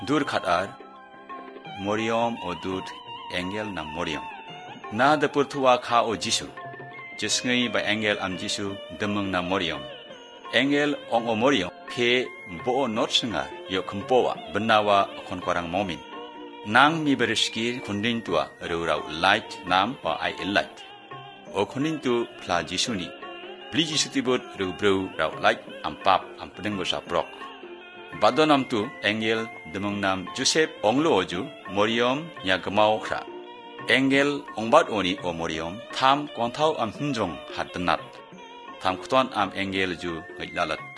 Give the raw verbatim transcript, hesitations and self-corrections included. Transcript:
dur khatar Moriom o dud engel na Moriom na de purtuwa kha o Jisu jisngi ba engel am Jisu demung na Moriom engel ong o Moriom ke bo not singa yo kumpowa benawa kon korang momin nang mi berski kundin tua rurau light nam o ai light o kundin tu pla Jisuni bli Jisu tibut ru bro rau light am pap am pedeng bosa prok badonam tu engel demung nam Joseph onglo oju Moriom ya gemau kra engel ongbat oni o Moriom tham konthau am hunjong hatenat tham kuton am engel ju ngailalat